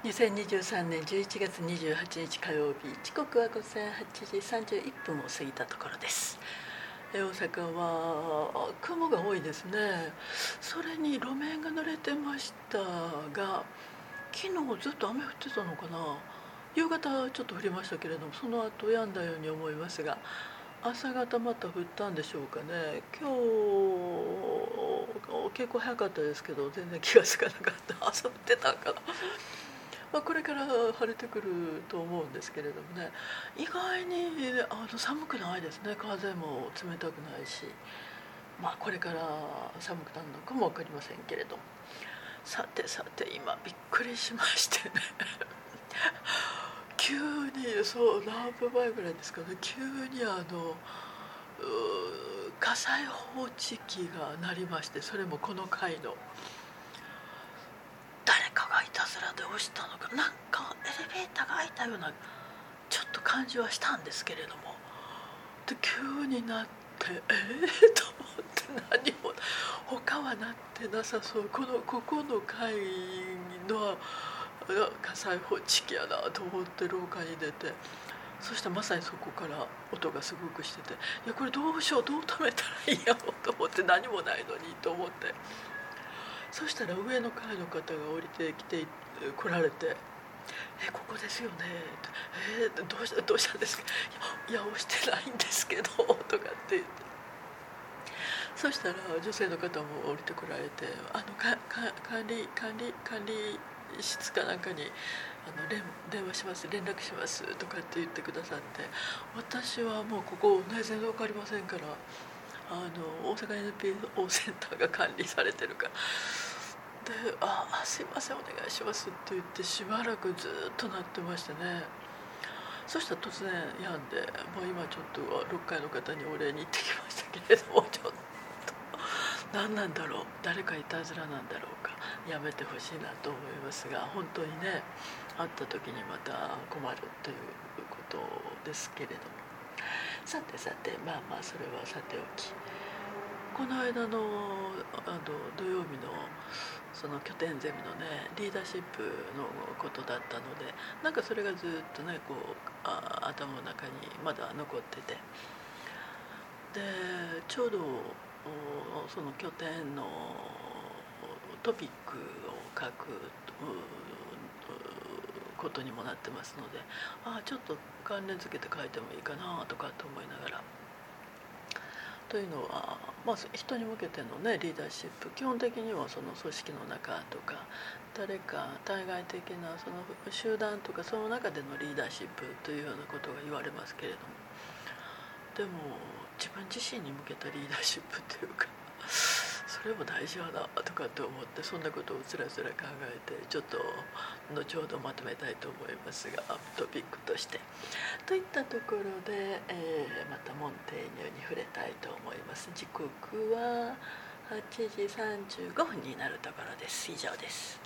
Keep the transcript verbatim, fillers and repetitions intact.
にせんにじゅうさんねんじゅういちがつにじゅうはちにち火曜日、時刻は午前はちじさんじゅういっぷんを過ぎたところです。大阪は雲が多いですね。それに路面が濡れてましたが、昨日ずっと雨降ってたのかな。夕方ちょっと降りましたけれども、その後止んだように思いますが、朝方また降ったんでしょうかね。今日結構早かったですけど、全然気がつかなかった。朝降ってたんかな。まあ、これから晴れてくると思うんですけれどもね、意外にあの寒くないですね。風も冷たくないし、まあこれから寒くなるのかも分かりませんけれども、さてさて今びっくりしましてね急に、そう何分前ぐらいですかね、急にあの火災報知器が鳴りまして、それもこの階の誰かがいたずらで押したのか、なんかエレベーターが開いたようなちょっと感じはしたんですけれども、で急になって、ええー、と思って、何も他はなってなさそう。このここの階の火災報知器やなと思って廊下に出て、そしてまさにそこから音がすごくしてて、いやこれどうしよう、どう止めたらいいんやろうと思って、何もないのにと思って、そしたら上の階の方が降りてきて来られて「えここですよね」えー、どうしたどうしたんですか？いや押してないんですけど」とかって言って、そしたら女性の方も降りてこられて「あのかか管理管理管理室かなんかにあの連電話します、連絡します」とかって言ってくださって、私はもうここ、ね、全然分かりませんから、あの大阪 エヌピーオー センターが管理されてるから。で「ああすいませんお願いします」って言ってしばらくずっと鳴ってましてね。そしたら突然やんで、もう今ちょっとろっかいの方にお礼に行ってきましたけれども、ちょっと何なんだろう、誰かいたずらなんだろうか、やめてほしいなと思いますが、本当にね会った時にまた困るということですけれども、さてさて、まあまあそれはさておき、この間のあの土曜日のその拠点ゼミのねリーダーシップのことだったので、なんかそれがずっとねこうあ頭の中にまだ残ってて、でちょうどその拠点のトピックを書くことにもなってますので、ああちょっと関連付けて書いてもいいかなとかと思いながら。というのは、まあ、人に向けての、ね、リーダーシップ、基本的にはその組織の中とか誰か対外的なその集団とかその中でのリーダーシップというようなことが言われますけれども、でも自分自身に向けたリーダーシップというか、それも大事やなとかって思って、そんなことをつらつら考えて、ちょっと後ほどまとめたいと思いますが、トピックとして。といったところで、えー、またモンテーニュに触れたいと思います。時刻ははちじさんじゅうごふんになるところです。以上です。